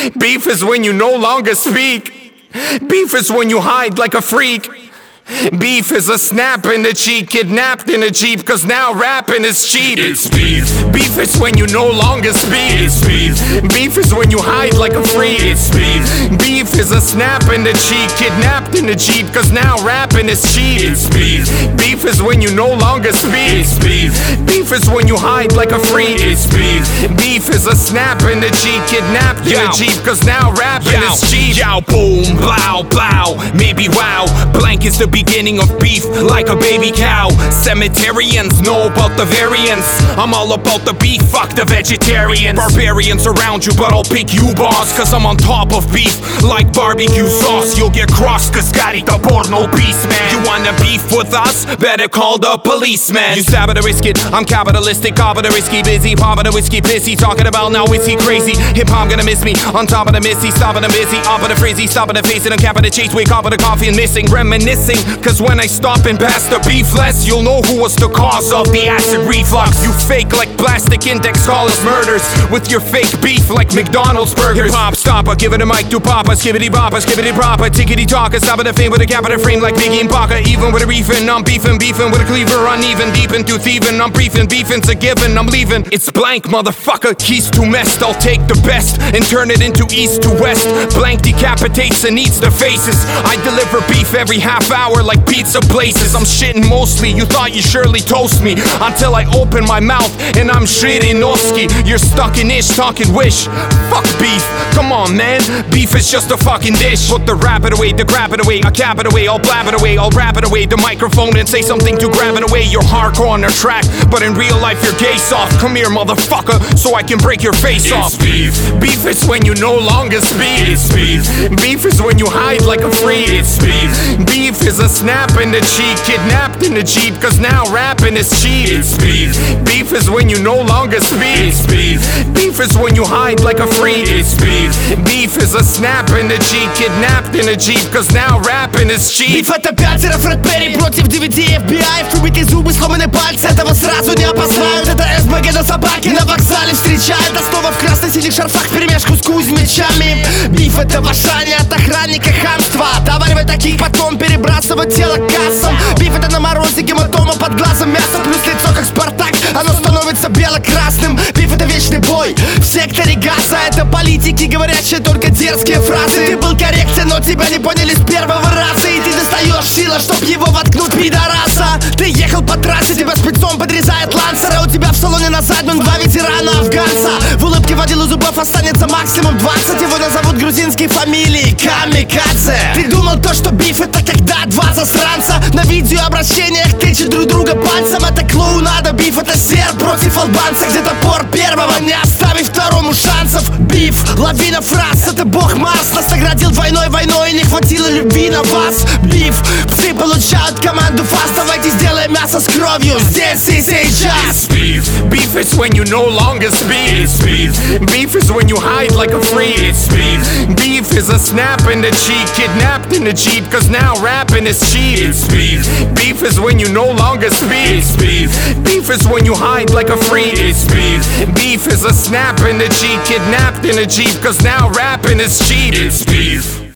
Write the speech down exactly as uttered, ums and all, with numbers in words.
Beef is when you no longer speak. Beef is when you hide like a freak. Beef is a snap in the cheek, kidnapped in a Jeep, cause now rapping is cheap. It's beef. Beef is when you no longer speak. It's beef. Beef is when you hide like a freak. It's beef. Beef is a snap in the cheek, kidnapped in the Jeep, cause now rapping is cheap. It's beef. Beef is when you no longer speak. It's beef. Beef is when you hide like a freak. It's beef. Beef is a snap in the cheek, kidnapped in Yo. a Jeep, cause now rapping Yo. is cheap. Yow, boom, blow, blow, maybe wow. Blank is the beginning of beef, like a baby cow. Cemeterians know about the variants. I'm all about the beef, fuck the vegetarians. Barbarians around you, but I'll pick you, boss, cause I'm on top of beef, like barbecue sauce. You'll get crossed, cause got the board, no peace, man. You wanna beef with us? Better call the policeman. You stab at a risk it, I'm capitalistic, top of the risky, busy, popping the whiskey, pissy, talking about now is he crazy? Hip hop gonna miss me, on top of the missy, stopping the busy, up of the frizzy, stopping the face and I'm capping the chase, wake up of the coffee and missing, reminiscing, cause when I stop and pass the beefless, you'll know who was the cause of the acid reflux. You fake like plastic index callers murders, with your fake beef like McDonald's burgers. Hip hop stopper, giving a mic to Papa, skibbity bopper, skibbity proper, tickety talker, stopping the fame with a capital frame like Biggie and Baka. Even with a reefing, I'm beefing, beefing with a cleaver, uneven, deep into thieving, I'm briefing, beefing's a given, I'm leaving. It's blank, motherfucker, keys too messed. I'll take the best and turn it into east to west. Blank decapitates and eats the faces. I deliver beef every half hour like pizza places. I'm shitting mostly, you thought you surely toast me, until I open my mouth and I'm Shirinoski. You're stuck in ish, talking wish. Fuck beef, come on man, beef is just a fucking dish. Put the rap it away, the grab it away, I'll cap it away, I'll blab it away, I'll rap it away, the microphone and say something to grab it away. You're hardcore on the track, but in real life you're gay soft. Come here motherfucker, so I can break your face It's off. beef. Beef is when you no longer speak. It's beef. Beef is when you hide like a freak. It's beef. Beef is a snap in the cheek, kidnapped in the Jeep, cause now rapping is cheap. It's beef. Beef is when you no longer speak. It's beef. Beef is when you hide like a freak. It's beef. Beef is a snap in the cheek, kidnapped in a Jeep, cause now rapping is cheap. Биф это пятеро, Фред Перри против девяти эф би ай. Выбитые зубы, сломанные пальцы, этого сразу не опознают. Это эс бэ гэ на собаке на вокзале встречает. Основа в красных-синих шарфах вперемешку с кузьмичами. Биф это в Ашане от охранника хамства. Доваривать таких, потом перебрасывать тело к кассам. Биф это на морозе, гематома под глазом, мясо плюс лицо как Спартак, оно становится бело-красным. Биф это вечный бой в секторе газа. Это политики, говорящие только дерзкие фразы. Ты был корректен, но тебя не поняли с первого раза. И ты достаешь сила, чтоб его воткнуть, пидораса. Ты ехал по трассе, тебя спецом подрезает лансера. У тебя в салоне на заднем два ветерана афганца. В улыбке водил у зубов останется максимум двадцать. Его назовут грузинские фамилии камикадзе. Ты думал то, что биф это когда два засранца на видеообращениях тычут друг друга пальцем. Это клоунада, биф это серб против албанца, где топор первого не оставив второму шансов. Биф, лавина фраз, это бог Марс нас наградил войной, войной и не хватило любви на вас. Биф, псы получают команду фаст. Давайте сделаем мясо с кровью здесь и сейчас. It's beef. Beef is when you no longer speak. It's beef. Beef is when you hide like a freak. It's beef. Beef is a snap in the cheek, kidnapped in the Jeep, cause now rapping is cheap. It's beef. Beef is when you no longer speak. It's beef. Beef is when you hide like a freak. It's beef. Beef is a snap in the cheek, kidnapped in a Jeep, cause now rapping is cheap. It's beef.